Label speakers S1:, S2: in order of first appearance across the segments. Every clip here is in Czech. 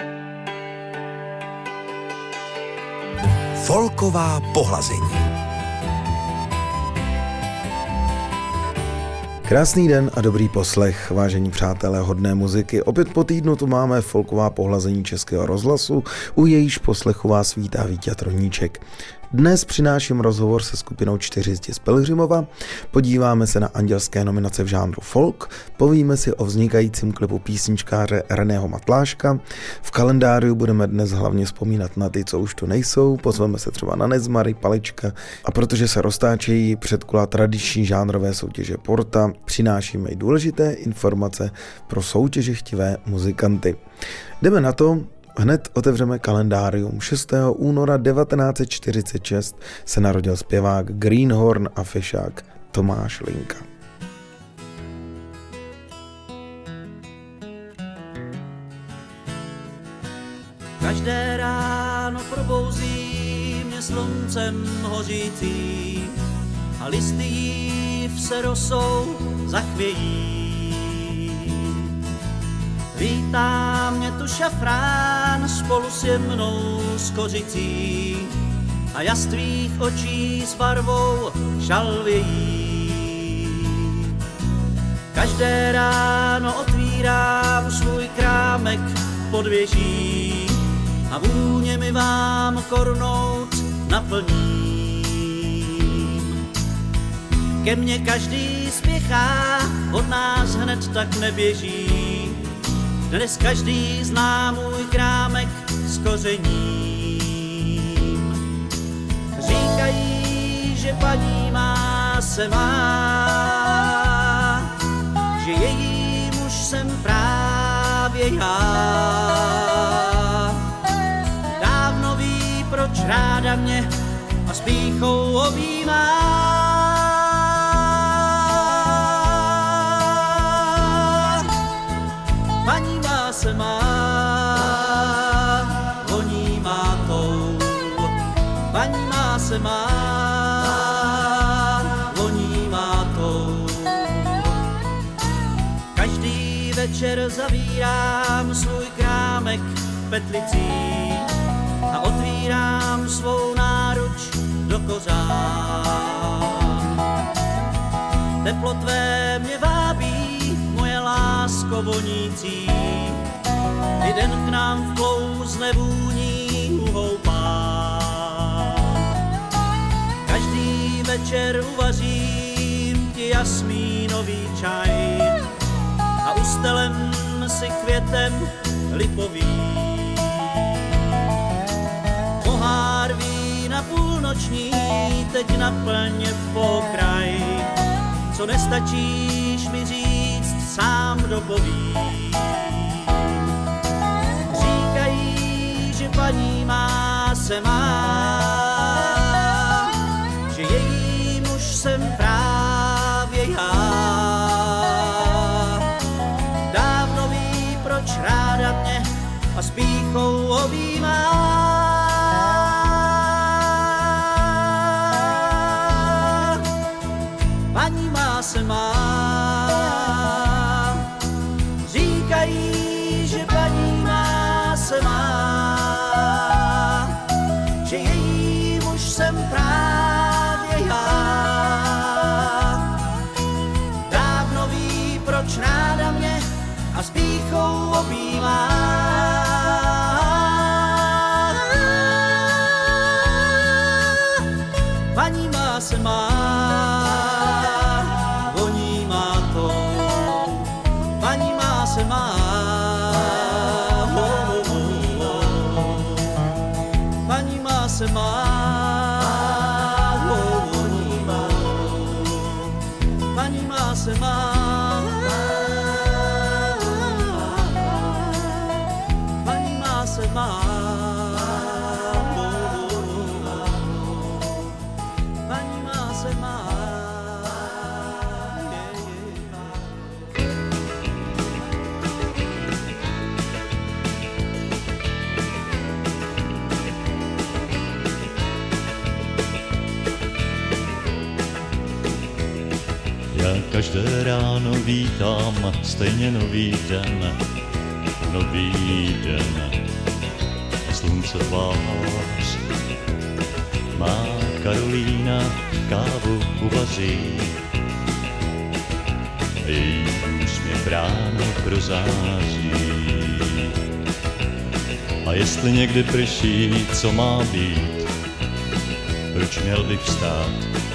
S1: Folková pohlazení.
S2: Krásný den a dobrý poslech, vážení přátelé hodné muziky. Opět po týdnu tu máme folková pohlazení Českého rozhlasu, u jejíž poslechu vás vítá Vítěz Troníček. Dnes přináším rozhovor se skupinou 4 z Pelhřimova, podíváme se na andělské nominace v žánru folk, povíme si o vznikajícím klipu písničkáře Reného Matláška, v kalendáriu budeme dnes hlavně vzpomínat na ty, co už tu nejsou, pozveme se třeba na Nezmary, Palička a protože se roztáčejí předkola tradiční žánrové soutěže Porta, přinášíme i důležité informace pro soutěžechtivé muzikanty. Jdeme na to. Hned otevřeme kalendárium. 6. února 1946 se narodil zpěvák Greenhorn a fešák Tomáš Linka.
S3: Každé ráno probouzí mě sluncem hořící a listy jív se rosou zachvějí. Vítá mě tu šafrán spolu s jemnou skořicí a jas tvých očí s barvou žalvějí. Každé ráno otvírám svůj krámek pod věží a vůně mi vám kornout naplním. Ke mně každý spěchá, od nás hned tak neběží. Dnes každý zná můj krámek s kořením. Říkají, že paní má se má, že její muž jsem právě já. Dávno ví, proč ráda mě a s pýchou objímá. Paní má se má, voní má tou. Paní má se má, voní má tou. Každý večer zavírám svůj krámek petlicí a otvírám svou náruč do kořán. Teplo tvé mě vábí, moje lásko vonící, jeden k nám vklouzne vůní uhoupá. Každý večer uvařím ti jasmínový čaj a ustelem si květem lipový. Pohár vína půlnoční teď naplň pokraj, co nestačíš mi říct, sám dopovím. Říkají, že paní má se má, že její muž jsem právě já. Dávno ví, proč ráda mě a s pýchou objímá. Paní má se má. Říkají, že paní má se má, že její muž jsem právě já. Dávno ví, proč ráda mě a s pýchou objímá. Paní má se má, voní má to. Paní má se má, paní má se má, paní má se má, paní má se má, paní má se má.
S4: Já každé ráno vítám stejně nový den. nový den, slunce tvář. Má Karolína kávu uvaří, její úsměv ráno prozáří. A jestli někdy prší, co má být, proč měl bych vstát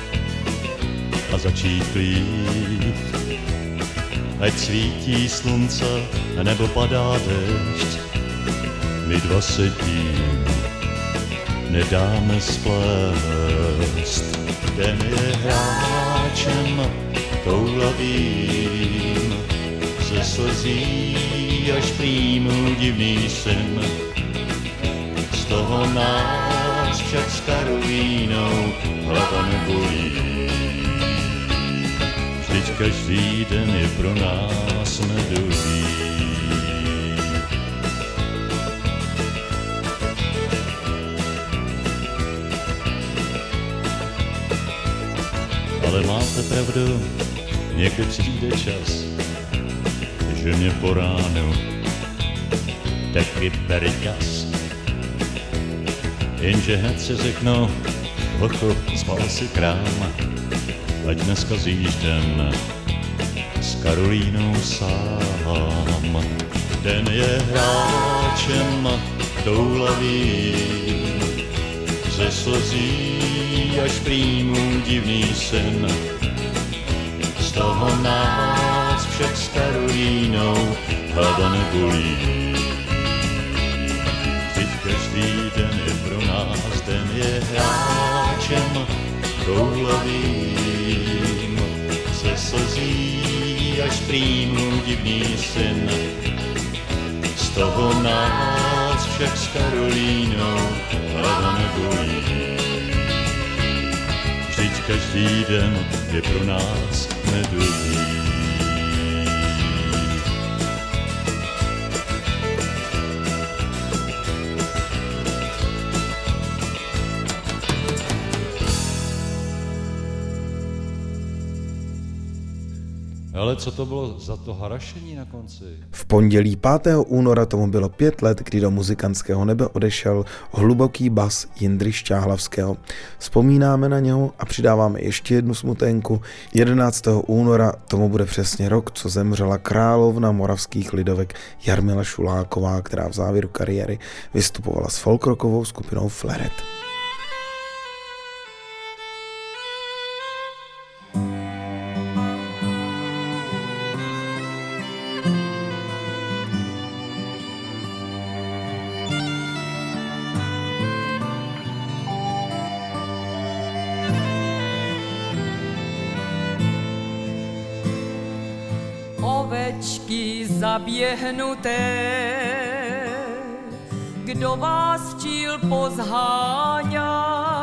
S4: a začít plít? Ať svítí slunce nebo padá dešť, my dva se tím nedáme splést. Den je hráčem toulavým, ze slzí až prýmu divný sen. Z toho nás však s Karolínou hlava nebolí. Vždyť každý den je pro nás medový. Ale máte pravdu, někdy přijde čas, že mě po ránu taky bere gas. Jenže hned si řeknu, hochu, spal si krám, ať dneska zjíždem s Karolínou sám. Den je hráčem toulavým, ze slzí až prýmu divný sen. Z toho nás však s Karolínou hlava nebolí. Vždyť každý den je pro nás, den je hráčem toulavým, ze slzí až prýmu divný sen. Z toho nás však s Karolínou hlava nebolí. Vždyť každý den je pro nás medový. Ale co to bylo za to harašení na konci?
S2: V pondělí 5. února tomu bylo 5 let, kdy do muzikantského nebe odešel hluboký bas Jindry Šťáhlavského. Vzpomínáme na něho a přidáváme ještě jednu smutenku. 11. února tomu bude přesně rok, co zemřela královna moravských lidovek Jarmila Šuláková, která v závěru kariéry vystupovala s folkrockovou skupinou Fleret.
S5: Ovečky zaběhnuté, kdo vás včíl pozháňa,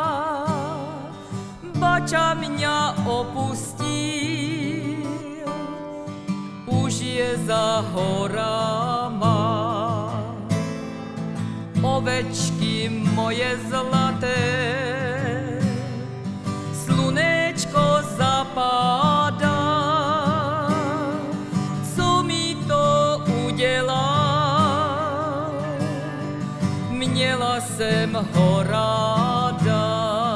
S5: bača mňa opustil, už je za horama. Ovečky moje zlaté, slunečko zapadá, měla jsem ho ráda.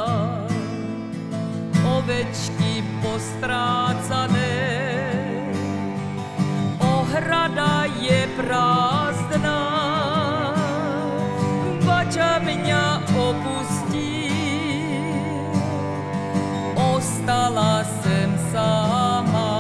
S5: Ovečky postrácané, ohrada je prázdná, bača mňa opustil, ostala jsem sama.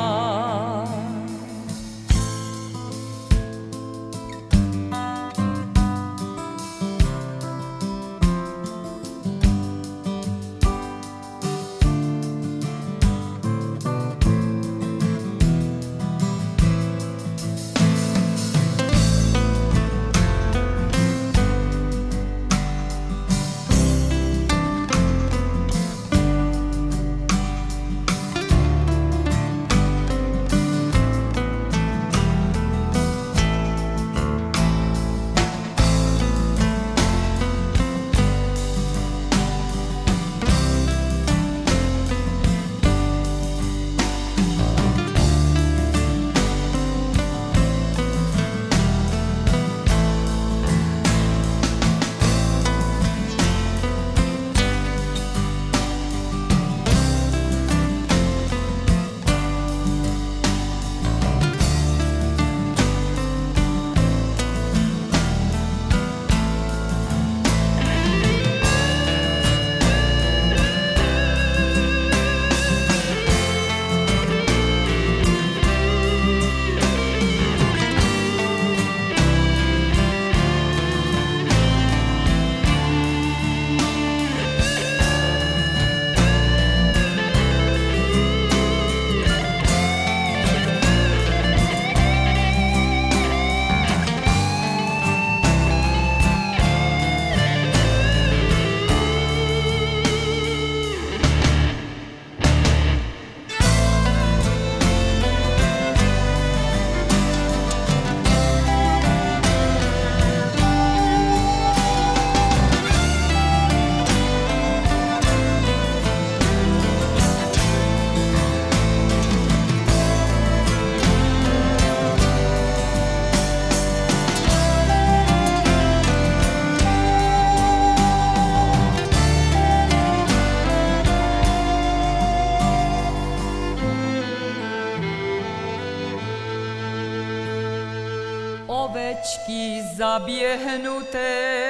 S5: ovečky zaběhnuté,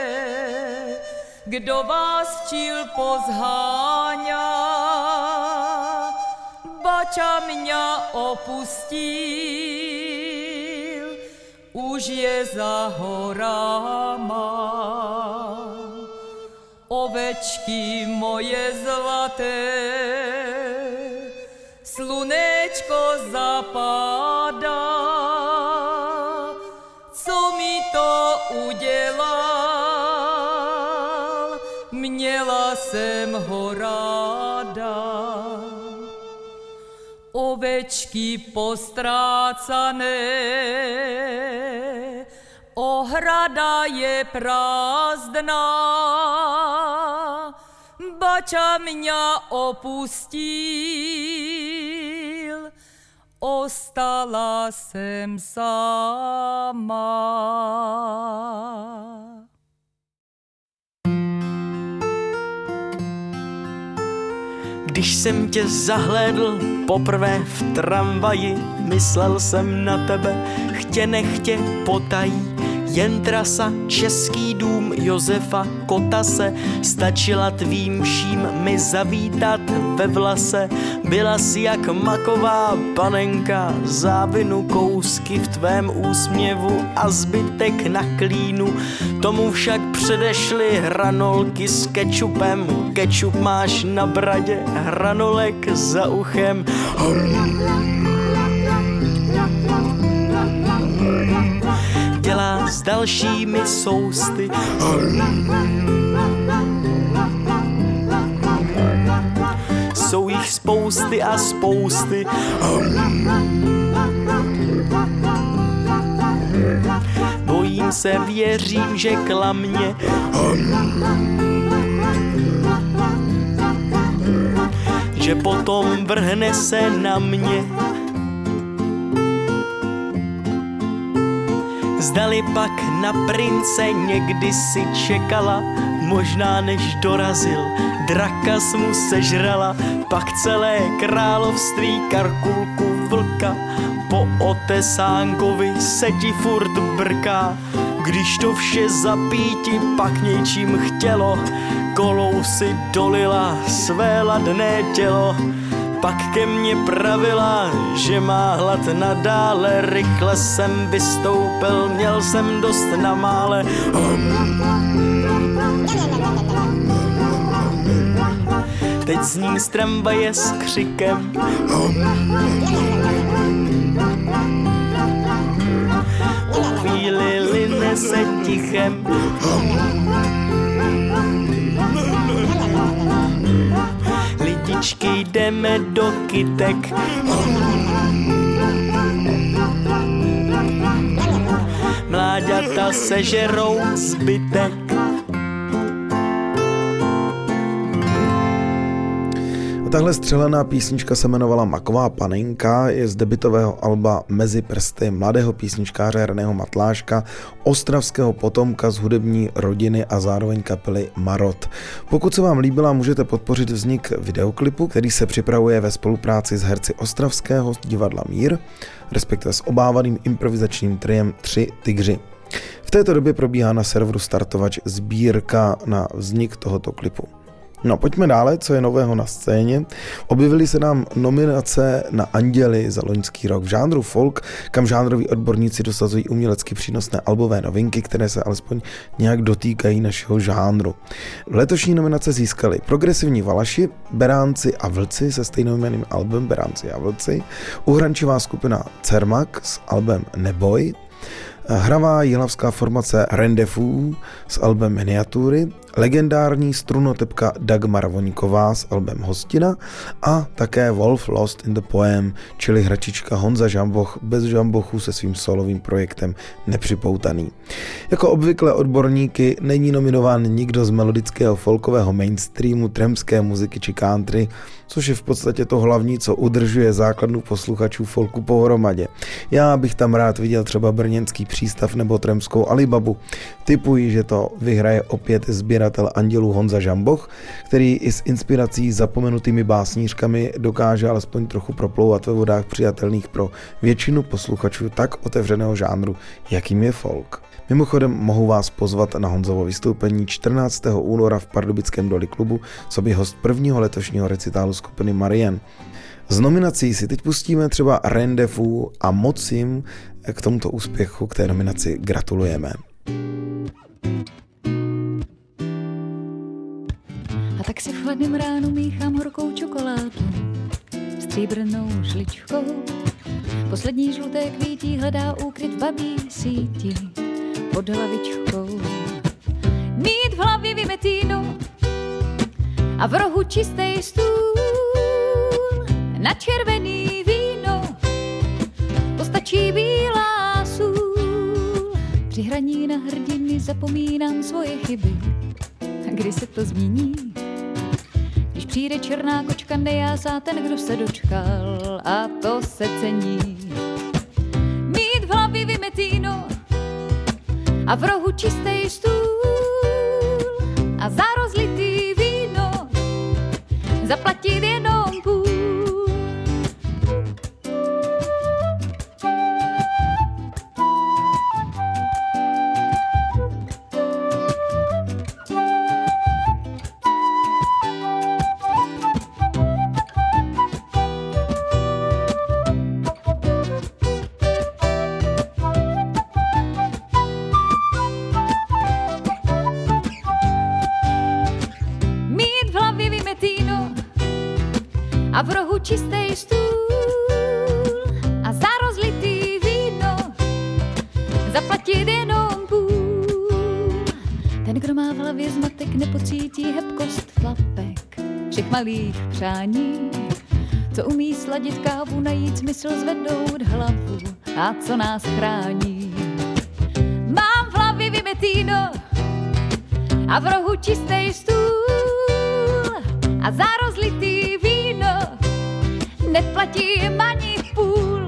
S5: kdo vás včil pozháňa, bača mě opustil, už je za horama. Ovečky moje zlaté, slunečko zapadá, co mi to udělal, měla jsem ho ráda. Ovečky postrácané, ohrada je prázdná, bača mě opustil, ostala jsem sama.
S6: Když jsem tě zahlédl poprvé v tramvaji, myslel jsem na tebe, chtě nechtě potají. Jen trasa, Český dům Josefa Kotase, stačila tvým vším mi zavítat ve vlase. Byla jsi jak maková panenka, závinu kousky v tvém úsměvu a zbytek na klínu. Tomu však předešly hranolky s kečupem, kečup máš na bradě, hranolek za uchem. Dělá s dalšími sousty. Jsou jich spousty a spousty. Bojím se, věřím, že klamně. Že potom vrhne se na mě. Zdali pak na prince někdy si čekala, možná než dorazil, draka mu sežrala, pak celé království Karkulku vlka po Otesánkovi se ti furt brká. Když to vše zapíti pak něčím chtělo, kolou si dolila své ladné tělo. Pak ke mně pravila, že má hlad nadále, rychle jsem vystoupil, měl jsem dost na mále. Teď zním z tramvaje s křikem. O chvíli line se tichem. Lidičky, jdeme do kytek. Mláďata sežerou zbytek.
S2: Tahle střelená písnička se jmenovala Maková panenka, je z debutového alba Mezi prsty mladého písničkáře Reného Matláška, ostravského potomka z hudební rodiny a zároveň kapely Marot. Pokud se vám líbila, můžete podpořit vznik videoklipu, který se připravuje ve spolupráci s herci ostravského divadla Mír, respektive s obávaným improvizačním triem Tři tygři. V této době probíhá na serveru Startovač sbírka na vznik tohoto klipu. No, pojďme dále, co je nového na scéně. Objevily se nám nominace na Anděly za loňský rok v žánru folk, kam žánroví odborníci dosazují umělecky přínosné albové novinky, které se alespoň nějak dotýkají našeho žánru. Letošní nominace získali Progresivní Valaši, Beránci a Vlci se stejnojmenným albem Beránci a Vlci, uhrančivá skupina Cermak s albem Neboj, hravá jihlavská formace Rendezvous s albem Miniatury, legendární strunotepka Dagmar Voňková s albem Hostina a také Wolf Lost in the Poem, čili hračička Honza Žamboch bez žambochů se svým solovým projektem Nepřipoutaný. Jako obvykle odborníky není nominován nikdo z melodického folkového mainstreamu, tramské muziky či country, což je v podstatě to hlavní, co udržuje základnu posluchačů folku pohromadě. Já bych tam rád viděl třeba brněnský Přístav nebo tramskou Alibabu. Tipuji, že to vyhraje opět sběr sběratel andělů Honza Žamboch, který i s inspirací zapomenutými básnířkami dokáže alespoň trochu proplouvat ve vodách přijatelných pro většinu posluchačů tak otevřeného žánru, jakým je folk. Mimochodem mohu vás pozvat na Honzovo vystoupení 14. února v Pardubickém Doli klubu coby host prvního letošního recitálu skupiny Marian. Z nominací si teď pustíme třeba Rendezvous a moc jim k tomuto úspěchu, k té nominaci gratulujeme.
S7: A tak si v chladném ránu míchám horkou čokoládu stříbrnou žličkou. Poslední žluté kvítí hledá úkryt v babí síti pod hlavičkou. Mít v hlavě vymetínu a v rohu čistý stůl na červený víno postačí bílá sůl. Při hraní na hrdiny zapomínám svoje chyby. A kdy se to změní? Když přijde černá kočka, nejásá ten, kdo se dočkal, a to se cení. Mít v hlavě vymetíno a v rohu čistý stůl a za rozlitý víno zaplatit jenom půl. A v rohu čistý stůl a za rozlitý víno zaplatit jenom půl. Ten, kdo má v hlavě zmatek, nepocítí hebkost tlapek všech malých přání, co umí sladit kávu, najít smysl, zvednout hlavu a co nás chrání. Mám v hlavě vymetíno a v rohu čistý stůl a za rozlitý víno neplatím ani půl.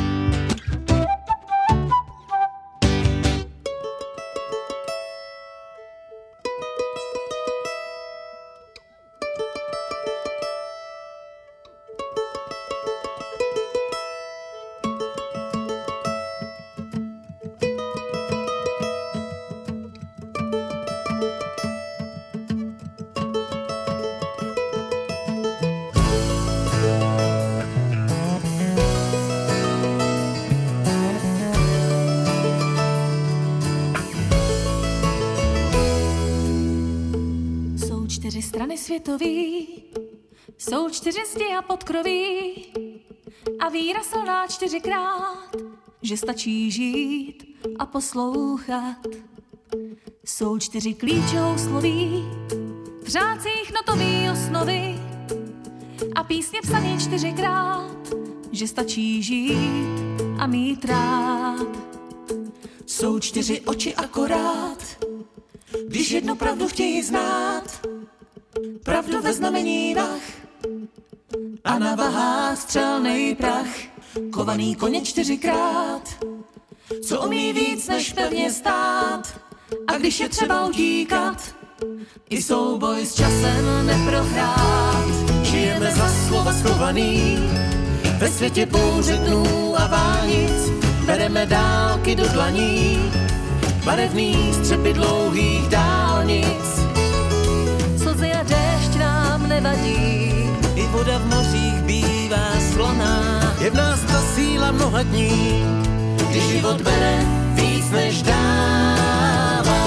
S8: Strany světový, jsou 4 zdi a podkroví a víra silná 4krát, že stačí žít a poslouchat. Jsou 4 klíčovou sloví, v řádcích notový osnovy a písně psaný 4krát, že stačí žít a mít rád.
S9: Jsou 4 oči akorát, když jednu pravdu chtějí znát. Pravdu ve znamení vah a na vahách střelnej prach. Kovaný koně 4krát, co umí víc než pevně stát. A když je třeba utíkat, i souboj s časem neprohrát. Žijeme za slova schovaný, ve světě bouře dnů a vánic. Bereme dálky do dlaní, barevný střepy dlouhých dálnic.
S8: Slzy a déšť nám nevadí,
S9: I voda v mořích bývá sloná. Je v nás ta síla mnoha dní, když život bere víc než dává.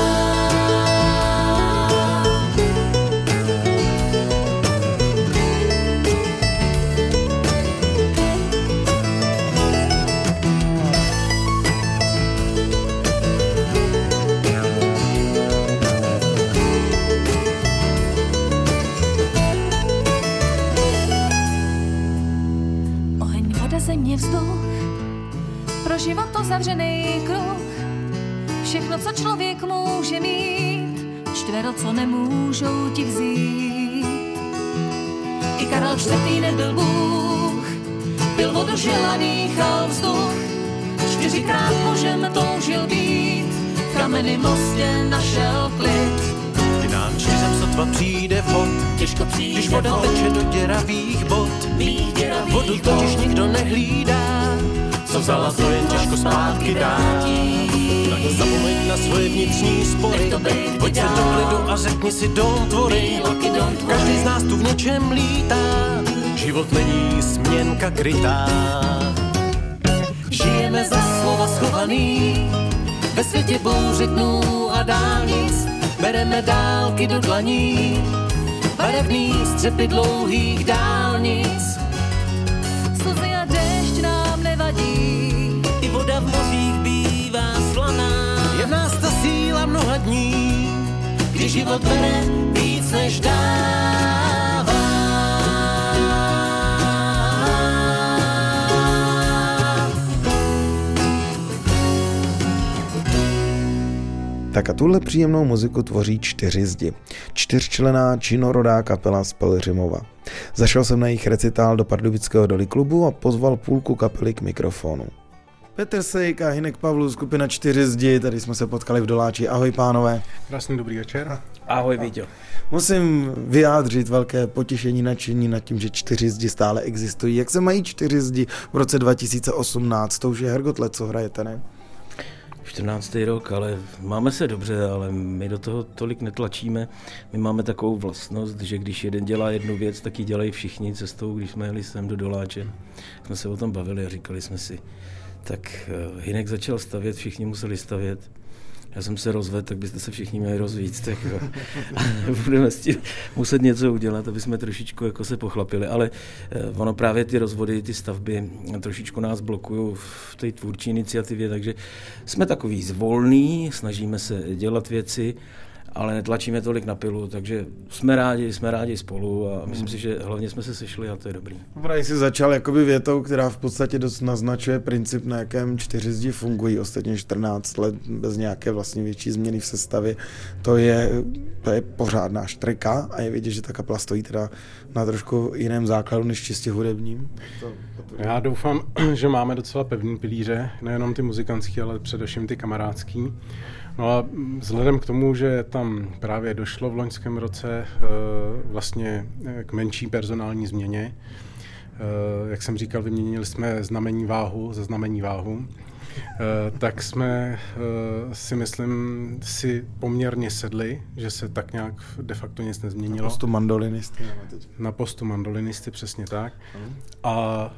S8: země vzduch, pro život uzavřený kruh, všechno, co člověk může mít, čtvero, co nemůžou ti vzít. I Karel IV. Nebyl Bůh, byl vodu žil a dýchal vzduch, 4krát mužem toužil být, v kamenném mostě našel klid.
S9: Ty nám
S10: sotva přijde vhod, když voda teče do děravých bod. Vodu totiž nikdo nehlídá, co vzala, to jen těžko zpátky dá. Tak zapomeň na svoje vnitřní spory, pojď se do klidu a řekni si don't worry. Každý z nás tu v něčem lítá, život není směnka krytá.
S9: Žijeme za slova schovaný, ve světě bouři dnů a dálnic. Bereme dálky do dlaní, barevný střepy dlouhých dálnic.
S8: Slzy a déšť nám nevadí,
S3: I voda v mořích bývá slaná.
S9: Je v nás ta síla mnoha dní, když život bere víc než dává.
S2: Tak a tuhle příjemnou muziku tvoří 4 zdi. 4členná činorodá kapela z Pelhřimova. Zašel jsem na jejich recitál do pardubického Dolly klubu a pozval půlku kapely k mikrofonu. Petr Sejk a Hynek Pavlů, skupina 4 zdi, tady jsme se potkali v Doláči. Ahoj pánové.
S11: Krásný dobrý večer.
S6: Ahoj Víťo.
S2: Musím vyjádřit velké potěšení, nadšení nad tím, že 4 zdi stále existují. Jak se mají 4 zdi v roce 2018? To už je Hergot, co hrajete, ne?
S6: 14. rok, ale máme se dobře, ale my do toho tolik netlačíme. My máme takovou vlastnost, že když jeden dělá jednu věc, tak ji dělají všichni. Cestou, když jsme jeli sem do Doláče, jsme se o tom bavili a říkali jsme si, tak Hynek začal stavět, všichni museli stavět. Já jsem se rozvedl, tak byste se všichni měli rozvíct. Tak budeme s tím muset něco udělat, aby jsme trošičku jako se pochlapili. Ale ono právě ty rozvody, ty stavby trošičku nás blokují v té tvůrčí iniciativě, takže jsme takový zvolní, snažíme se dělat věci, ale netlačíme tolik na pilu, takže jsme rádi spolu a myslím si, že hlavně jsme se sešli a to je dobrý.
S2: Právě jsi začal jakoby větou, která v podstatě dost naznačuje princip, na jakém 4 zdi fungují ostatně 14 let bez nějaké vlastně větší změny v sestavě. To je pořádná štrika a je vidět, že ta kapela stojí teda na trošku jiném základu než čistě hudebním.
S11: Já doufám, že máme docela pevný pilíře, nejenom ty muzikantský, ale především ty kamarádský. No a vzhledem k tomu, že tam právě došlo v loňském roce vlastně k menší personální změně, jak jsem říkal, vyměnili jsme znamení váhu za znamení váhu, tak jsme si myslím si poměrně sedli, že se tak nějak de facto nic nezměnilo.
S2: Na postu mandolinisty.
S11: Na postu mandolinisty, přesně tak. A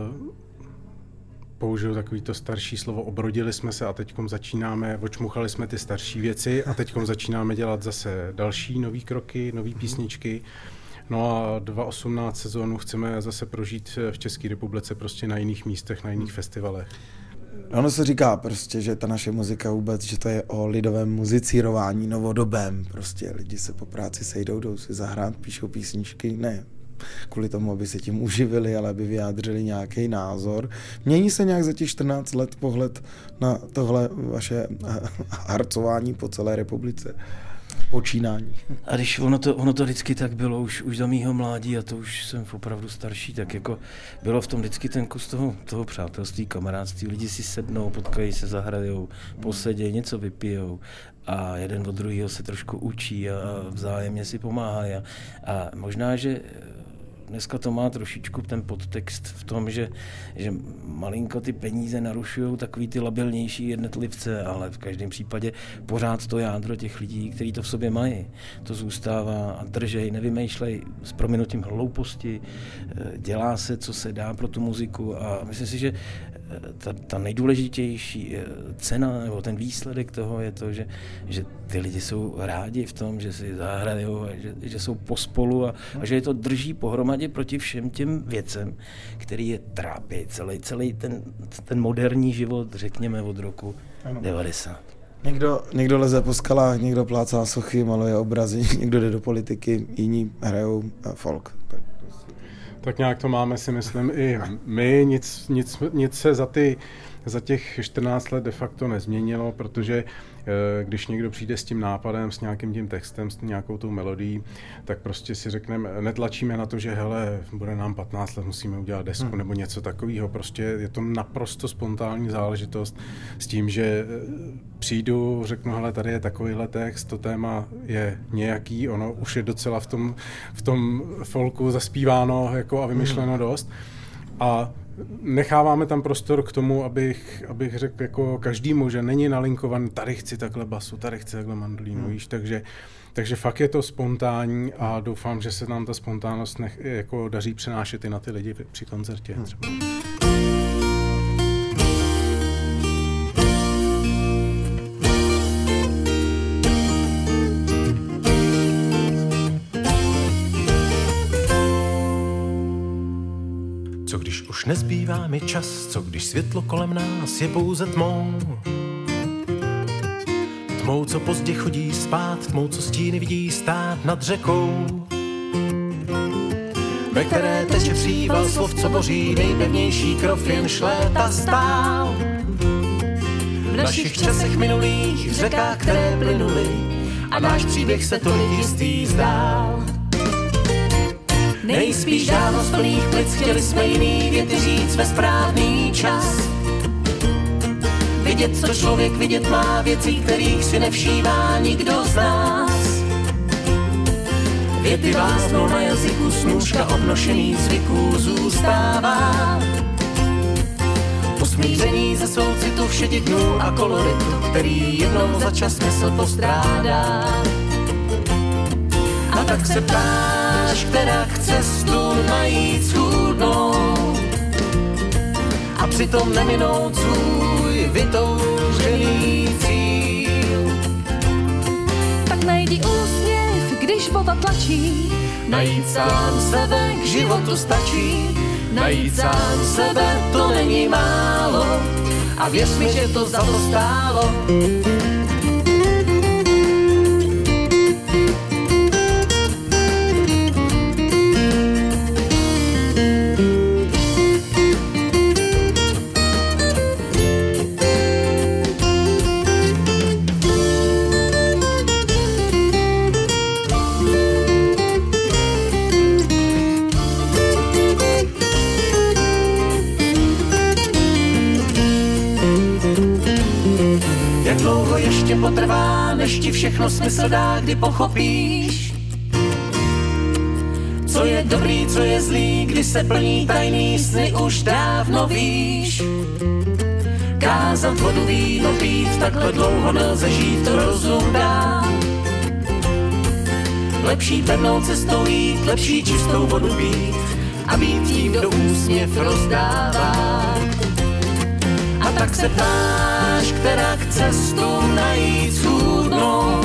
S11: použiju takový to starší slovo, obrodili jsme se a teďkom začínáme, očmuchali jsme ty starší věci a teďkom začínáme dělat zase další nový kroky, nový písničky. No a 2018 sezónu chceme zase prožít v České republice prostě na jiných místech, na jiných festivalech.
S2: Ono se říká prostě, že ta naše muzika vůbec, že to je o lidovém muzicírování, novodobém. Prostě lidi se po práci sejdou, jdou si zahrát, píšou písničky, ne kvůli tomu, aby se tím uživili, ale aby vyjádřili nějaký názor. Mění se nějak za těch 14 let pohled na tohle vaše harcování po celé republice? Počínání.
S6: A když ono to vždycky tak bylo už za mýho mládí a to už jsem opravdu starší, tak jako bylo v tom vždycky ten kus toho přátelství, kamarádství, lidi si sednou, potkají se, zahrajou, posedějí, něco vypijou a jeden od druhého se trošku učí a vzájemně si pomáhají a možná, že dneska to má trošičku ten podtext v tom, že malinko ty peníze narušují takový ty labilnější jednotlivce, ale v každém případě pořád to jádro těch lidí, kteří to v sobě mají, to zůstává a držej, nevymýšlej s prominutím hlouposti, dělá se, co se dá pro tu muziku a myslím si, že ta nejdůležitější cena nebo ten výsledek toho je to, že ty lidi jsou rádi v tom, že si zahrajou a že jsou pospolu a že je to drží pohromadě proti všem těm věcem, který je trápí celý ten moderní život, řekněme od roku 90.
S2: Někdo leze po skalách, někdo plácá sochy, maluje obrazy, někdo jde do politiky, jiní hrajou folk.
S11: Tak nějak to máme, si myslím, i my, nic se za těch 14 let de facto nezměnilo, protože když někdo přijde s tím nápadem, s nějakým tím textem, s nějakou tou melodií, tak prostě si řekneme, netlačíme na to, že hele, bude nám 15 let, musíme udělat desku nebo něco takového. Prostě je to naprosto spontánní záležitost s tím, že přijdu, řeknu, hele, tady je takovýhle text, to téma je nějaký, ono už je docela v tom folku zaspíváno jako a vymyšleno dost. A necháváme tam prostor k tomu, abych řekl jako každému, že není nalinkovaný, tady chci takhle basu, tady chci takhle mandolínu, víš, takže fakt je to spontánní a doufám, že se nám ta spontánnost jako daří přenášet i na ty lidi při koncertě. Třeba.
S10: Co když už nezbývá mi čas, co když světlo kolem nás je pouze tmou? Tmou, co pozdě chodí spát, tmou, co stíny vidí stát nad řekou, ve které teče příval slov, co boří nejpevnější krov, jen šléta stál. V našich časech minulých, v řekách, které plynuly, a náš příběh se tolik jistý zdál. Nejspíš dávno z plných plic chtěli jsme jiný věty říct ve správný čas. Vidět, co člověk vidět má, věcí, kterých si nevšívá nikdo z nás. Věty váznou na jazyku, snůžka obnošených zvyků zůstává. Usmíření ze soucitu všeditnů a koloritu, který jednou za čas smysl postrádá. A tak se ptáš, která cestu najít schůdnou a přitom neminout svůj vytoužený cíl.
S8: Tak najdi úsměv, když bota tlačí,
S10: najít sám sebe k životu stačí. Najít sám sebe, to není málo, a věř mi, že to za to stálo. Potrvá, než ti všechno smysl dá, kdy pochopíš, co je dobrý, co je zlý, kdy se plní tajný sny, už dávno víš. Kázat vodu víno pít, takhle dlouho nelze žít, to rozum dá. Lepší pevnou cestou jít, lepší čistou vodu pít a být tím, kdo úsměv rozdává. A tak se ptáš, která cestu najít schůdnou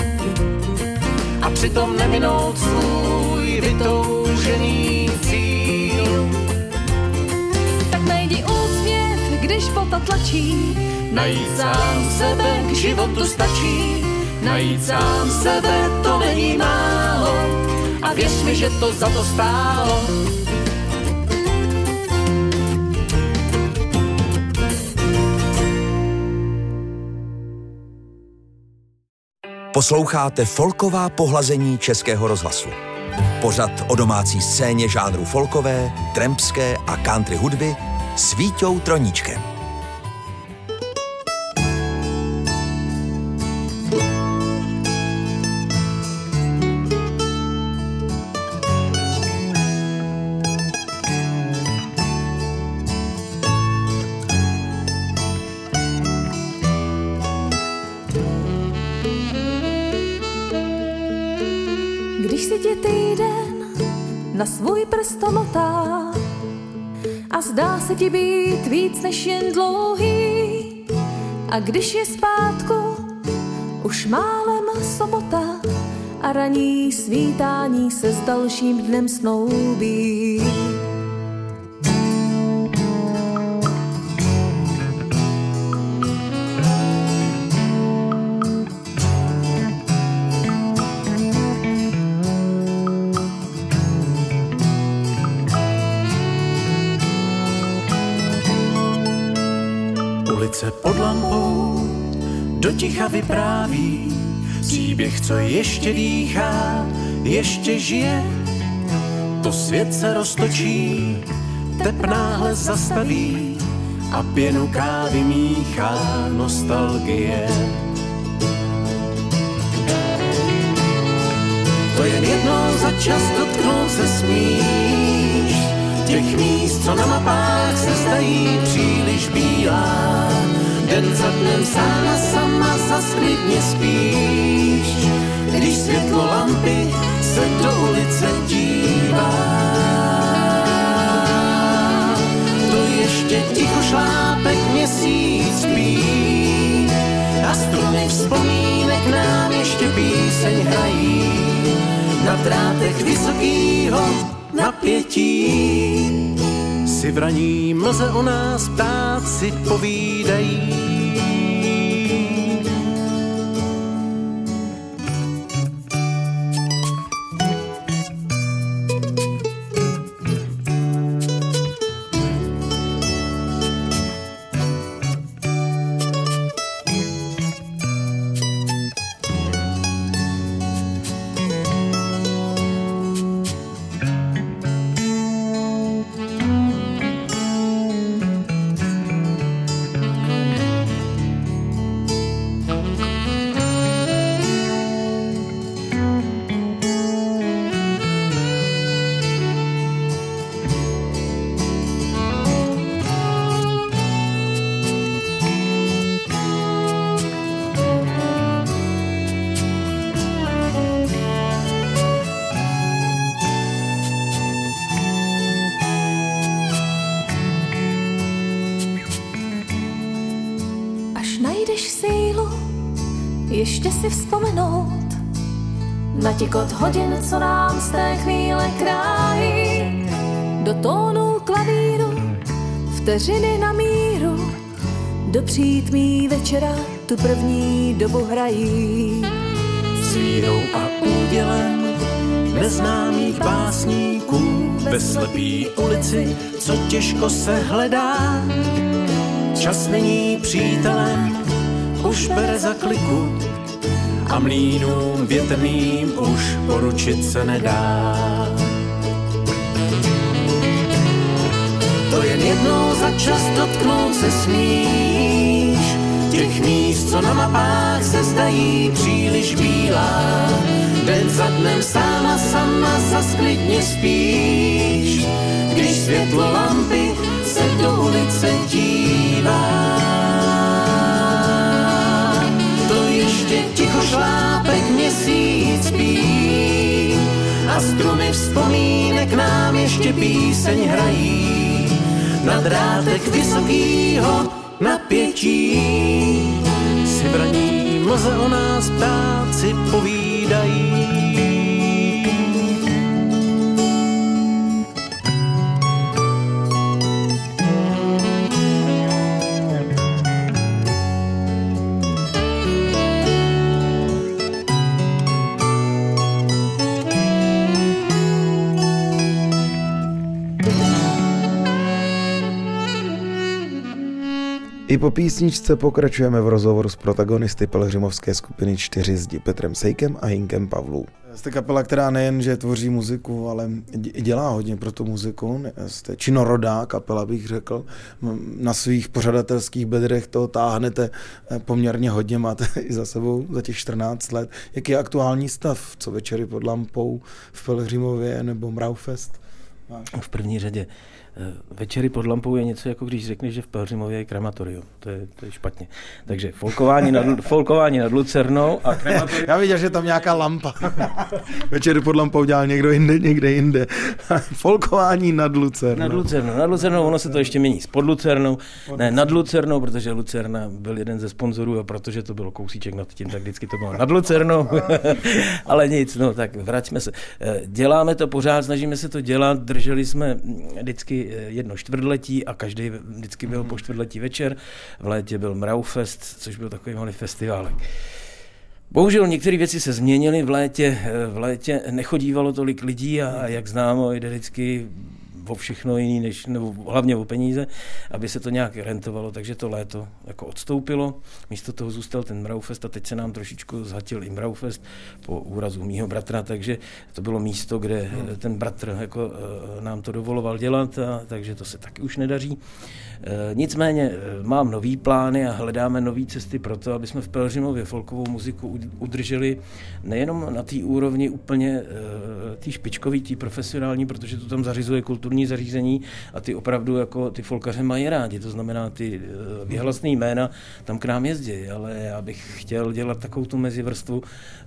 S10: a přitom neminout svůj vytoužený cíl.
S8: Tak najdi úsměv, když bota tlačí,
S10: najít sám sebe k životu stačí. Najít sám sebe, to není málo, a věř mi, že to za to stálo.
S1: Posloucháte folková pohlazení Českého rozhlasu. Pořad o domácí scéně žánru folkové, trampské a country hudby s Víťou Troníčkem.
S8: Když si tě týden na svůj prst motá a zdá se ti být víc než jen dlouhý, a když je zpátku už málem sobota a ranní svítání se s dalším dnem snoubí.
S10: ulice pod lampou do ticha vypráví příběh, co ještě dýchá, ještě žije. To svět se roztočí, tep náhle zastaví a pěnu kávy míchá nostalgie. To jen jednou za čas dotknout se smíš těch míst, co na mapách se zdají příliš bílá. Den za dnem sama zas klidně spíš, když světlo lampy se do ulice dívá. To ještě ticho šlápek měsíc spí a struny vzpomínek nám ještě píseň hrají. Na drátech vysokýho napětí si v raní mlze o nás ptáci povídají.
S8: Ještě si vzpomenout na tikot hodin, co nám z té chvíle krájí. Do tónů klavíru, vteřiny na míru, do přítmí večera tu první dobu hrají.
S10: S vírou a údělem neznámých básníků ve slepý ulici, co těžko se hledá. Čas není přítelem, už bere za kliku a mlýnům větrným už poručit se nedá. To jen jednou za čas dotknout se smíš těch míst, co na mapách se zdají příliš bílá. Den za dnem sama zas klidně spíš, když světlo lampy se do ulice dívá. Ještě ticho šlápek měsíc spí a struny vzpomínek nám ještě píseň hrají. Na drátech vysokýho napětí si v raní mlze o nás ptáci povídají.
S2: I po písničce pokračujeme v rozhovoru s protagonisty pelhřimovské skupiny 4 Zdi, Petrem Sejkem a Hinkem Pavlů. Jste kapela, která nejen, že tvoří muziku, ale dělá hodně pro tu muziku. Jste činorodá kapela, bych řekl. Na svých pořadatelských bedrech to táhnete poměrně hodně, máte i za sebou za těch 14 let. Jaký je aktuální stav? Co Večery pod lampou v Pelhřimově nebo Mraufest?
S12: V první řadě Večery pod lampou je něco, jako když řekneš, že v Pelhřimově je krematorium. To je špatně. Takže folkování nad Lucernou a krematorium.
S2: Já viděl, že tam nějaká lampa. Večery pod lampou dělal někde jinde. Folkování nad Lucernou.
S12: Nad Lucernou, ono se to ještě mění s pod Lucernou. Ne, nad Lucernou, protože Lucerna byl jeden ze sponzorů a protože to bylo kousíček nad tím, tak vždycky to bylo nad Lucernou. Ale nic, no tak vraťme se. Děláme to pořád, snažíme se to dělat, drželi jsme vždycky jedno čtvrtletí a každý vždycky byl po čtvrtletí večer. V létě byl Mraufest, což byl takový malý festiválek. Bohužel některé věci se změnily, v létě nechodívalo tolik lidí a jak známo, jde vždycky o všechno jiný, nebo hlavně o peníze, aby se to nějak rentovalo, takže to léto jako odstoupilo. Místo toho zůstal ten Mraufest a teď se nám trošičku zhatil i Mraufest po úrazu mýho bratra, takže to bylo místo, kde ten bratr jako nám to dovoloval dělat, takže to se taky už nedaří. Nicméně mám nový plány a hledáme nové cesty pro to, aby jsme v Pelhřimově folkovou muziku udrželi nejenom na té úrovni úplně té špičkový, té profesionální, protože to tam zařizuje kulturní zařízení a ty opravdu jako ty folkaře mají rádi, to znamená ty vyhlasný jména tam k nám jezdí, ale já bych chtěl dělat takovou tu mezivrstvu,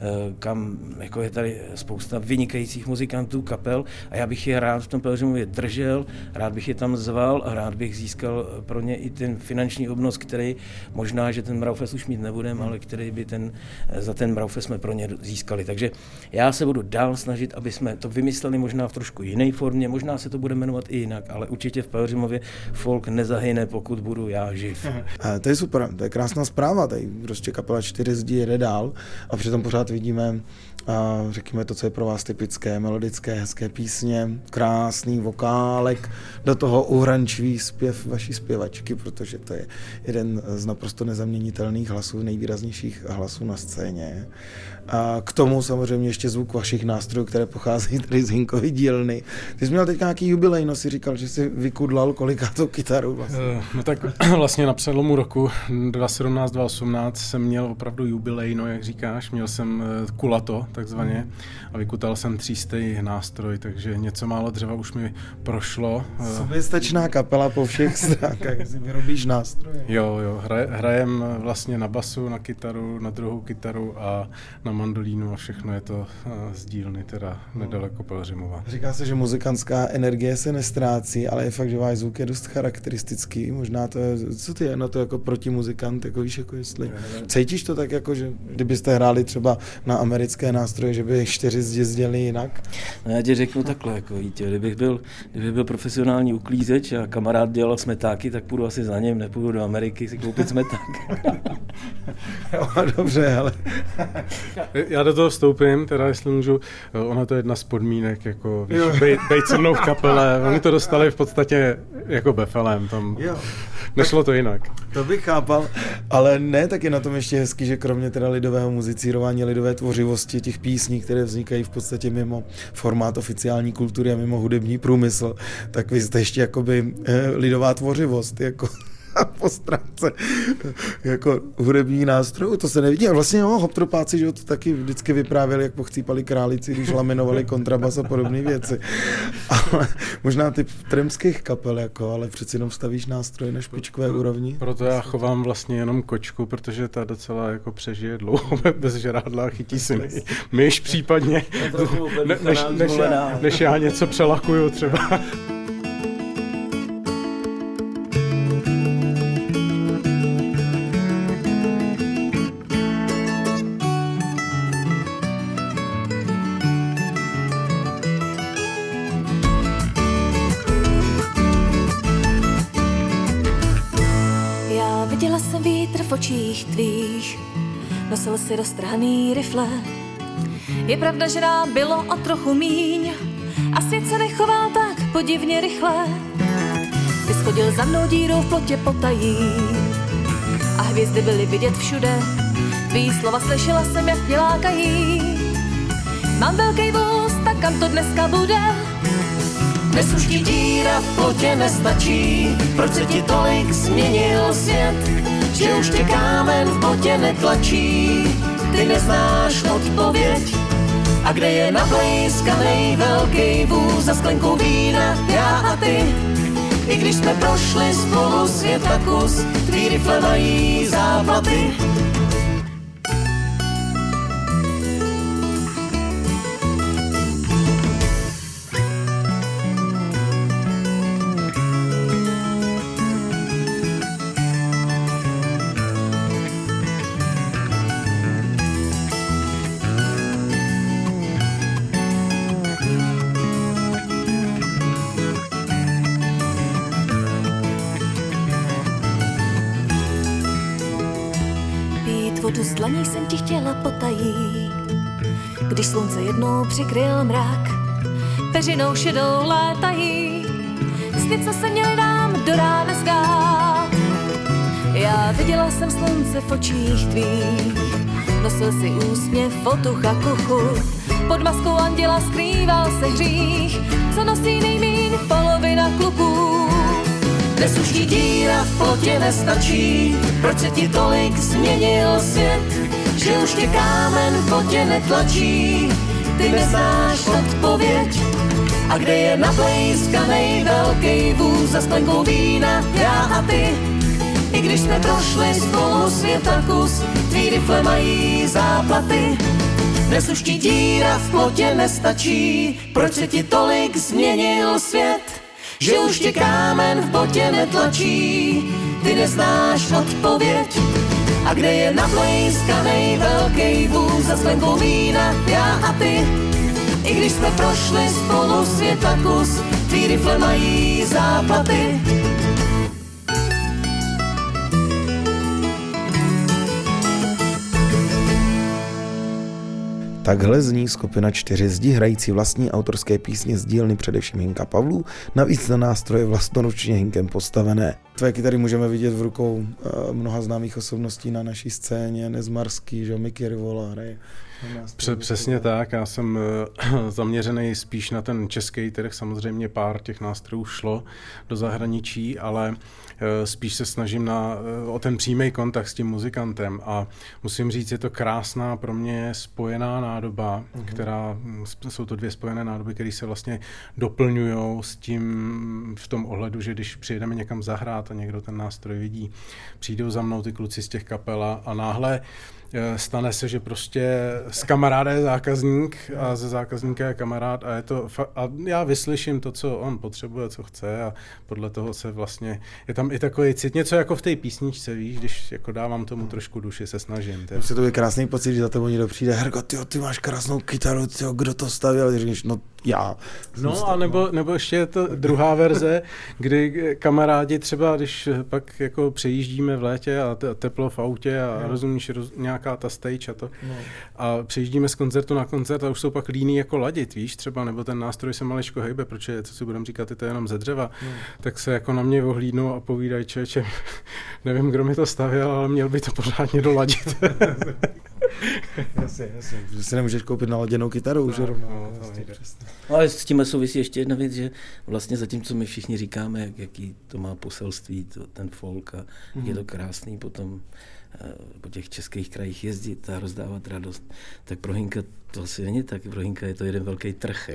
S12: kam jako je tady spousta vynikajících muzikantů, kapel a já bych je rád v tom Pelhřimově držel, rád bych je tam zval a rád bych získal pro ně i ten finanční obnos, který možná, že ten Mraufest už mít nebudeme, ale který by za ten Mraufest jsme pro ně získali. Takže já se budu dál snažit, aby jsme to vymysleli možná v trošku jiné formě, možná se to bude jmenovat i jinak, ale určitě v Pelhřimově folk nezahyne, pokud budu já živ.
S2: To je super, to je krásná zpráva, tady prostě kapela 4 zdí jede dál a přitom pořád vidíme, řekněme to, co je pro vás typické, melodické, hezké písně, krásný vokálek, do toho uhrančivý zpěv vaší zpěvačky, protože to je jeden z naprosto nezaměnitelných hlasů, nejvýraznějších hlasů na scéně. A k tomu samozřejmě ještě zvuk vašich nástrojů, které pochází tady z Hinkovy dílny. Ty jsi měl teď nějaký jubilej, no si říkal, že jsi vykudlal kolikátou kytaru vlastně.
S11: No tak vlastně na přelomu roku 2017-2018 jsem měl opravdu jubilej, no jak říkáš, měl jsem kulato takzvaně a vykutal jsem 300 nástroj, takže něco málo dřeva už mi prošlo.
S2: Soběstačná kapela po všech stránkách, si vyrobíš nástroje.
S11: Jo, hrajem vlastně na basu, na kytaru, na druhou kytaru a na mandolínu a všechno je to z dílny, teda nedaleko Pelhřimova.
S2: Říká se, že muzikantská energie se nestrácí, ale je fakt, že váš zvuk je dost charakteristický. Možná to je, co ty je na to jako protimuzikant, jako víš, jako jestli cítíš to tak, jako že kdybyste hráli třeba na americké nástroje, že by 4 zdězděli jinak?
S12: No já ti řeknu takhle, jako Vítě, kdybych byl profesionální uklízeč a kamarád dělal smetáky, tak půjdu asi za něm, nepůjdu do Ameriky si koupit smeták.
S2: Jo, dobře, ale...
S11: Já do toho vstoupím, teda jestli můžu, ona to je jedna z podmínek, jako bejt se mnou v kapele, oni to dostali v podstatě jako befelem, tam nešlo to jinak.
S2: To bych chápal, ale ne, tak je na tom ještě hezky, že kromě teda lidového muzicírování, lidové tvořivosti, těch písní, které vznikají v podstatě mimo formát oficiální kultury a mimo hudební průmysl, tak vy jste ještě jakoby lidová tvořivost, jako... po stránce jako hudební nástrojů, to se nevidí. A vlastně hoptropáci, že to taky vždycky vyprávěli, jak pochcípali králici, když laminovali kontrabas a podobné věci. Ale možná typ tremských kapel, jako, ale přeci jenom stavíš nástroje na špičkové úrovni.
S11: Proto já chovám vlastně jenom kočku, protože ta docela jako přežije dlouho bez žrádla a chytí si myš případně, než já něco přelakuju třeba.
S8: v očích tvých, nosil si roztrhaný rifle. Je pravda, že nám bylo o trochu míň a svět se nechoval tak podivně rychle. Ty schodil za mnou dírou v plotě potají a hvězdy byly vidět všude. Tvý slova slyšela jsem, jak mě lákají. Mám velký vůz, tak kam to dneska bude?
S9: Dnes už ti díra v plotě nestačí. Proč se ti tolik změnil svět, že už tě kámen v botě netlačí? Ty neznáš odpověď. A kde je nablejskanej velký vůz za sklenkou vína, já a ty? I když jsme prošli spolu světa kus, tvý rifle mají záplaty.
S8: Vodu z dlaní jsem ti chtěla potají, když slunce jednou přikryl mrak, peřinou šedou létají. cesty, co se měly nám do rána zdát. Já viděla jsem slunce v očích tvých, nosil si úsměv, fotuch a kuchu. Pod maskou anděla skrýval se hřích, co nosí nejmíň polovina kluků.
S9: Dnes už ti díra v plotě nestačí, proč se ti tolik změnil svět, že už tě kámen v botě netlačí, ty neznáš odpověď. A kde je nablejskanej velký vůz za sklenkou vína, já a ty, i když jsme prošli spolu světa kus, tvý rifle mají záplaty. Dnes už ti díra v plotě nestačí, proč se ti tolik změnil svět, že už tě kámen v botě netlačí, ty neznáš odpověď. A kde je nablejskanej velký vůz za sklenkou vína, já a ty, i když jsme prošli spolu světa kus, tvý rifle mají záplaty.
S2: Takhle zní skupina 4 zdi hrající vlastní autorské písně z dílny především Hinka Pavlů, navíc na nástroje vlastnoručně Hinkem postavené. Tvé kytary můžeme vidět v rukou mnoha známých osobností na naší scéně, Nezmarský, že Mickey Rivola hraje.
S11: Přesně tak, já jsem zaměřený spíš na ten český trh, samozřejmě pár těch nástrojů šlo do zahraničí, ale spíš se snažím o ten přímý kontakt s tím muzikantem a musím říct, je to krásná pro mě spojená nádoba, jsou to 2 spojené nádoby, které se vlastně doplňují s tím v tom ohledu, že když přijedeme někam zahrát a někdo ten nástroj vidí, přijdou za mnou ty kluci z těch kapel a náhle stane se, že prostě z kamaráda je zákazník a ze zákazníka je kamarád a já vyslyším to, co on potřebuje, co chce a podle toho se vlastně, je tam i takový cit, něco jako v té písničce, víš, když jako dávám tomu trošku duši, se snažím.
S2: To je krásný pocit, že za tebou někdo přijde, Hergo, ty máš krásnou kytaru, kdo to stavěl, ty říkáš, no já.
S11: No a nebo ještě je to druhá verze, kdy kamarádi třeba, když pak jako přejíždíme v létě a teplo v autě a rozumíš nějaká ta stage a to a přejíždíme z koncertu na koncert a už jsou pak líní jako ladit, víš, třeba, nebo ten nástroj se maličko hejbe, protože co si budeme říkat, je to jenom ze dřeva, tak se jako na mě ohlídnou a povídají, člověče, nevím, kdo mi to stavěl, ale měl by to pořádně doladit.
S2: Jasně, že si nemůžeš koupit naladěnou kytaru, že rovnou.
S12: Ale s tím souvisí ještě jedna věc, že vlastně zatímco my všichni říkáme, jaký to má poselství, ten folk a je to krásný potom po těch českých krajích jezdit a rozdávat radost, tak pro Hinka to asi není tak, pro Hinka je to jeden velký trh.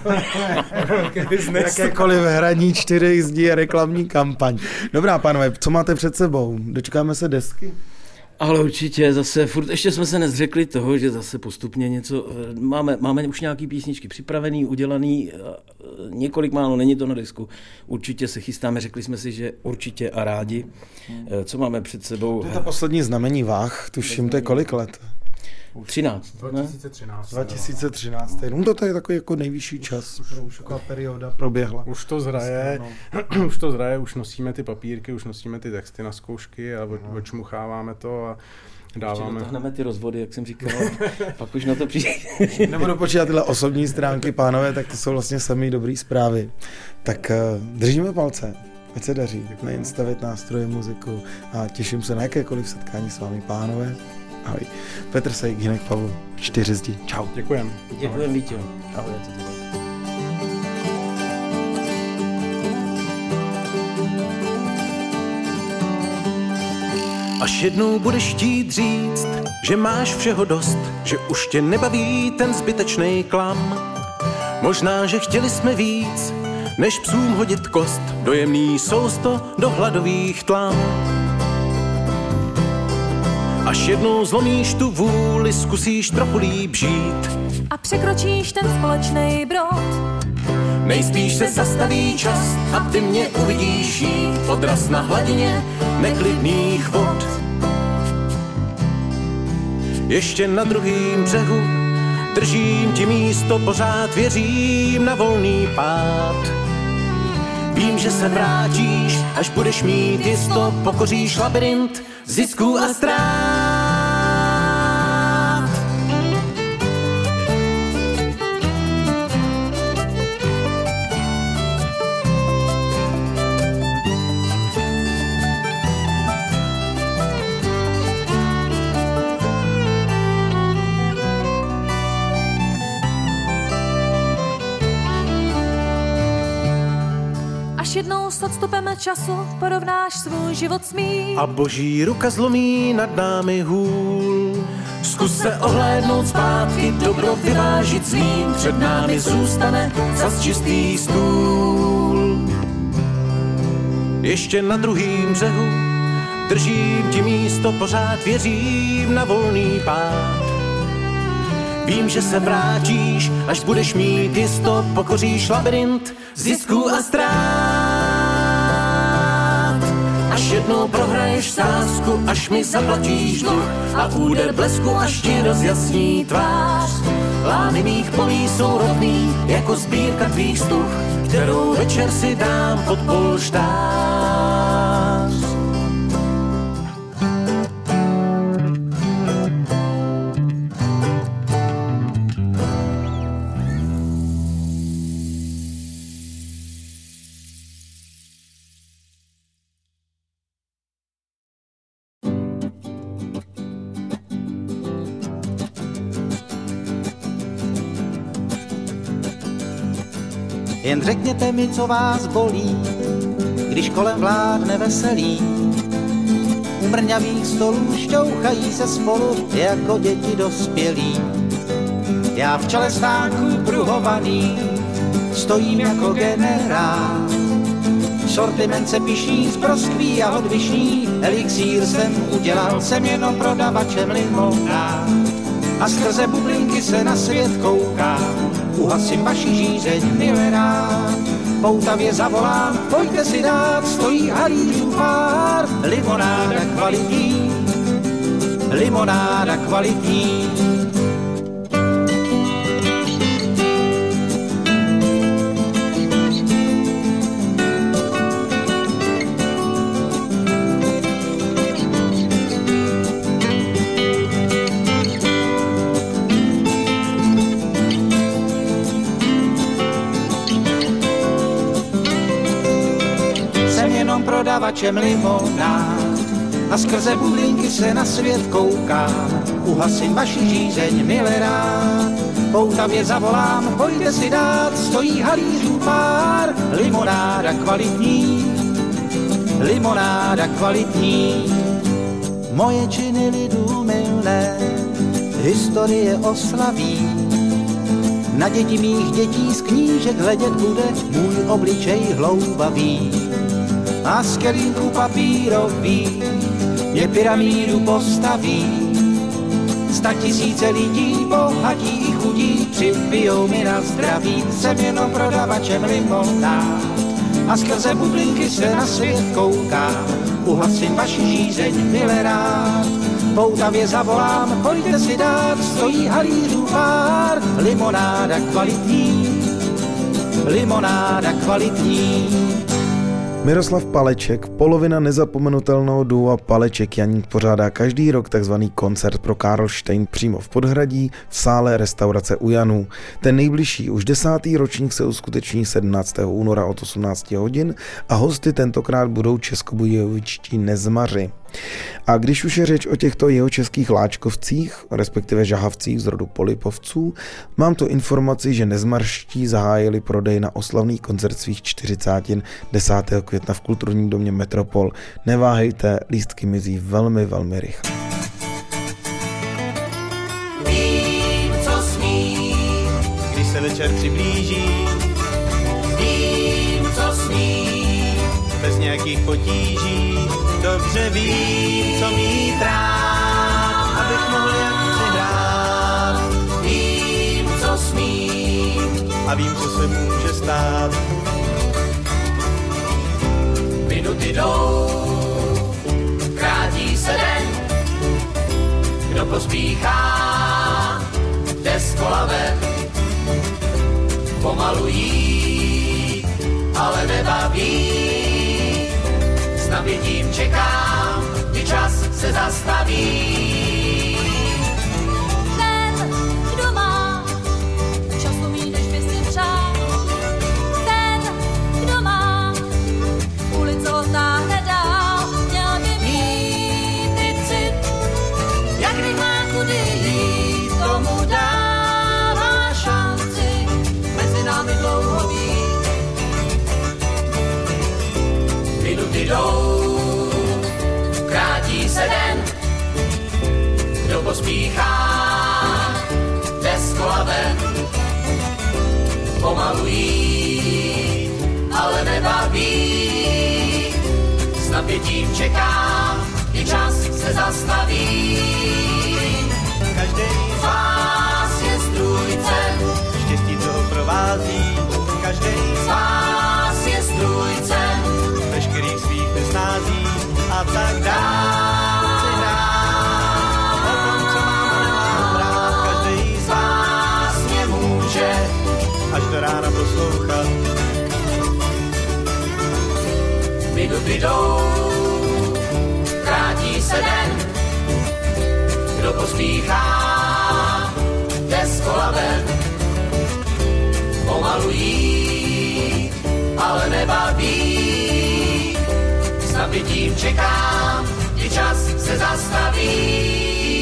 S2: Jakékoliv hraní 4 zdí a reklamní kampaň. Dobrá, pánové, co máte před sebou? Dočkáme se desky?
S12: Ale určitě zase, furt ještě jsme se nezřekli toho, že zase postupně něco, máme už nějaký písničky připravený, udělaný, několik málo, není to na disku, určitě se chystáme, řekli jsme si, že určitě a rádi. Co máme před sebou?
S2: To je ta poslední znamení váh, tuším, to je kolik let?
S12: 13.
S2: 2013. No to je takový jako nejvyšší čas, už taková perioda proběhla.
S11: Už to zraje, už nosíme ty papírky, už nosíme ty texty na zkoušky a očmucháváme to a dáváme.
S12: Ještě dotáhneme ty rozvody, jak jsem říkal, pak už na to přijde.
S2: Nebudu počítat tyhle osobní stránky, pánové, tak to jsou vlastně samý dobrý zprávy. Tak držíme palce, ať se daří, nejen stavět nástroje, muziku a těším se na jakékoliv setkání s vámi, pánové. Ahoj. Petr Sejk, Hinek Pavlu, 4 zdi. Čau.
S11: Děkujem.
S12: Děkujem, Víťo. Ahoj.
S10: Až jednou budeš chtít říct, že máš všeho dost, že už tě nebaví ten zbytečný klam. Možná, že chtěli jsme víc, než psům hodit kost, dojemný sousto do hladových tlam. Až jednou zlomíš tu vůli, zkusíš trochu líp žít
S8: a překročíš ten společný brod.
S10: Nejspíš se zastaví čas a ty mě uvidíš jít odraz na hladině neklidných vod. Ještě na druhým břehu držím ti místo, pořád věřím na volný pád. Vím, že se vrátíš, až budeš mít jisto, pokoříš labyrint zisků a ztrát.
S8: až jednou s odstupem času porovnáš svůj život s mým.
S10: A boží ruka zlomí nad námi hůl. Zkus se ohlédnout zpátky, dobro vyvážit zlým. Před námi zůstane zas čistý stůl. Ještě na druhým břehu držím ti místo, pořád věřím na volný pád. Vím, že se vrátíš, až budeš mít jisto, pokoříš labyrint zisků a ztrát. Až jednou prohraješ sázku, až mi zaplatíš dluh a úder blesku, až ti rozjasní tvář. Lány mých polí jsou rovný, jako sbírka tvých stuh, kterou večer si dám pod polštář.
S13: Jen řekněte mi, co vás bolí, když kolem vládne veselí. U mrňavých stolů šťouchají se spolu jako děti dospělí. Já v čele stánku pruhovaný stojím jako generál. Sortiment se pišní z broskví a hodvišní, elixír jsem udělal, jsem jenom prodavačem limonád. A skrze bublinky se na svět koukám, uhasím vaši žízeň, milé rád. Poutavě zavolám, pojďte si dát, stojí halířů pár. Limonáda kvalitní, limonáda kvalitní. Prodavačem limonád a skrze bublinky se na svět koukám. Uhasím vaši žízeň, milé rád. Poutavě zavolám, pojďte si dát, stojí halířů pár. Limonáda kvalitní, limonáda kvalitní. Moje činy lidu milné historie oslaví. Na děti mých dětí z knížek hledět bude můj obličej hloubavý. A z kelímku papírový mě pyramídu postaví. 100 000 lidí, bohatí i chudí, připijou mi na zdraví. Jsem jenom prodavačem limonád a skrze bublinky se na svět koukám. Uhasím vaši žízeň, milé rád. Poutavě zavolám, pojďte si dát, stojí halířů pár. Limonáda kvalitní, limonáda kvalitní.
S2: Miroslav Paleček, polovina nezapomenutelného dua Paleček Janík, pořádá každý rok takzvaný koncert pro Karlštejn přímo v Podhradí v sále restaurace U Janů. Ten nejbližší, už 10. ročník, se uskuteční 17. února od 18 hodin a hosty tentokrát budou českobudějovičtí Nezmaři. A když už je řeč o těchto jihočeských láčkovcích, respektive žahavcích z rodu Polipovců, mám tu informaci, že Nezmarští zahájili prodej na oslavný koncert svých 40. 10. května v kulturním domě Metropol. Neváhejte, lístky mizí velmi, velmi rychle.
S9: Vím, co smím, když se večer přiblíží. Vím, co smím, bez nějakých potíží. Dobře vím, co mít rád, abych mohl jak přihrát. Vím, co smím a vím, co se může stát. Minuty jdou, krátí se den. Kdo pospíchá, jde z kola ven. Pomalují, ale nebaví. S napětím čekám, kdy čas se zastaví.
S8: Ten, kdo má času míň, než by si přál. Ten, kdo má ulici otáhne dál. Měl by mít i cit, jak rychlá kudy jít, tomu dává šanci mezi námi dlouho být.
S9: pomalují, ale nebaví. S napětím čekám, kdy čas se zastaví.
S3: Každý z vás je strůjce, štěstí, co ho provází. Každý z vás je strůjce, veškerých svých nesnází a tak dále si hrát. O tom, co mám a nemám rád, každý z vás mě může až do rána poslouchat.
S9: Minuty jdou, krátí se den, kdo pospíchá, jde z kola ven. Pomalují, ale nebaví. S napětím čekám, kdy čas se zastaví.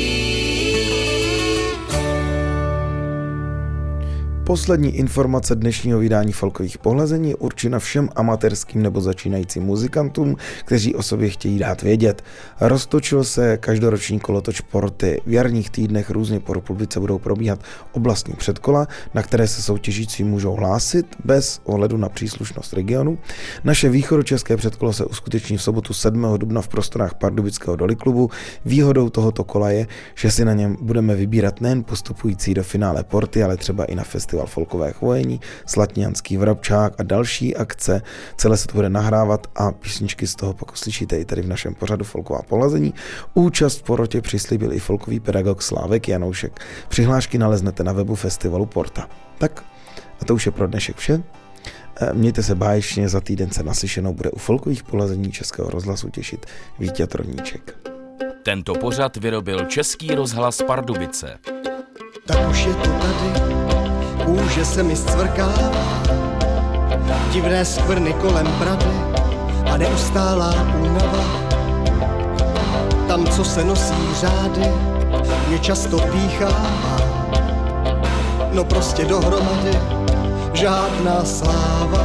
S2: Poslední informace dnešního vydání Folkových pohlazení je určena všem amatérským nebo začínajícím muzikantům, kteří o sobě chtějí dát vědět. Roztočil se každoroční kolotoč Porty. V jarních týdnech různě po republice budou probíhat oblastní předkola, na které se soutěžící můžou hlásit bez ohledu na příslušnost regionu. Naše východočeské předkolo se uskuteční v sobotu 7. dubna v prostorách Pardubického Dolyklubu. Výhodou tohoto kola je, že si na něm budeme vybírat nejen postupující do finále Porty, ale třeba i na festival folkové chvojení, Slatňanský vrabčák a další akce. Celé se to bude nahrávat a písničky z toho pak slyšíte i tady v našem pořadu Folková pohlazení. Účast v porotě přislíbil i folkový pedagog Slávek Janoušek. Přihlášky naleznete na webu festivalu Porta. Tak a to už je pro dnešek vše. Mějte se báječně, za týden se naslyšenou bude u Folkových pohlazení Českého rozhlasu těšit Vítěz Troníček.
S14: Tento pořad vyrobil Český rozhlas Pardubice.
S15: Tak už je to tady, kůže se mi zcvrkává, divné skvrny kolem brady a neustálá únava. Tam, co se nosí řády, mě často píchává. No prostě dohromady, žádná sláva.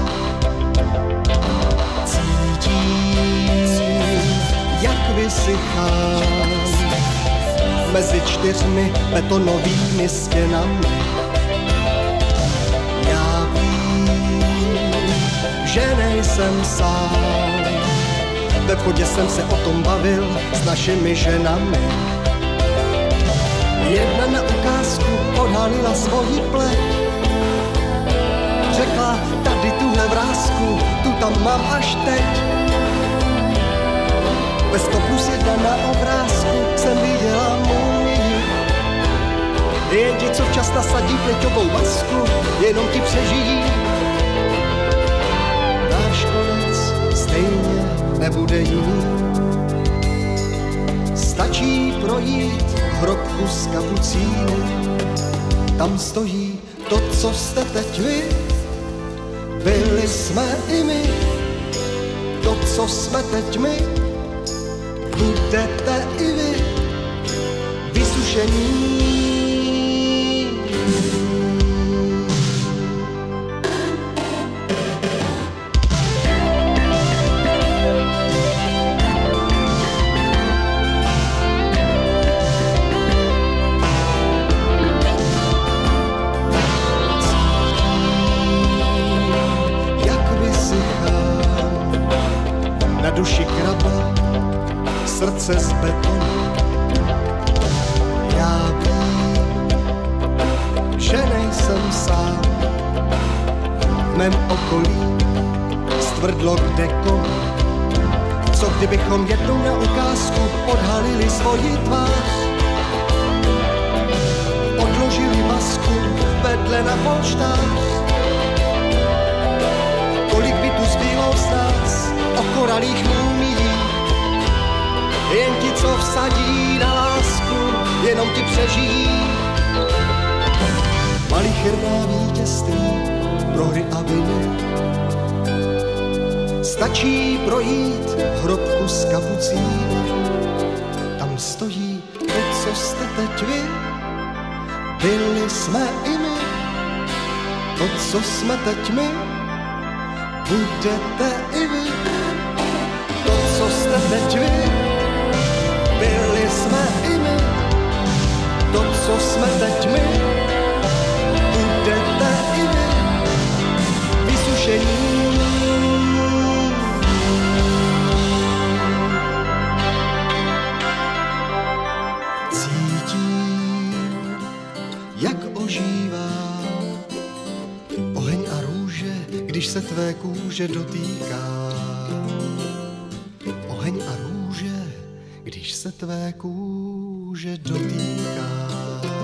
S15: Cítím, jak vysychám mezi 4 betonovými stěnami. Já vím, že nejsem sám. Ve vchodě jsem se o tom bavil s našimi ženami. Jedna na ukázku odhalila svoji pleť. Řekla, tady tuhle vrásku, tu tam mám až teď. Ve 100+1 na obrázku jsem viděla mumii. Jen ti, co včas nasadí pleťovou masku, jenom ti přežijí. Náš konec stejně nebude jiný. Stačí projít hrobku z kapucíny. Tam stojí to, co jste teď vy. Byli jsme i my. To, co jsme teď my, budete i vy. Vysušení. Duši kraba, srdce z betonu. Já vím, že nejsem sám. V mém okolí stvrdlo kdekoliv. Co kdybychom jednou na ukázku odhalili svoji tvář? Odložili masku vedle na polštář. Kolik by tu zbylo z nás okoralých mumií. Jen ti, co vsadí na lásku, jenom ti přežijí. Malicherná vítězství, prohry a viny. Stačí projít hrobku z kapucíny. Tam stojí to, co jste teď vy. Byli jsme i my. To, co jsme teď my, budete i vy. To, co jste teď vy, byli jsme i my. To, co jsme teď my, budete i vy. cítím, jak ožívá oheň a růže, když se tvé kůže dotýká. Oheň a růže, když se tvé kůže dotýká.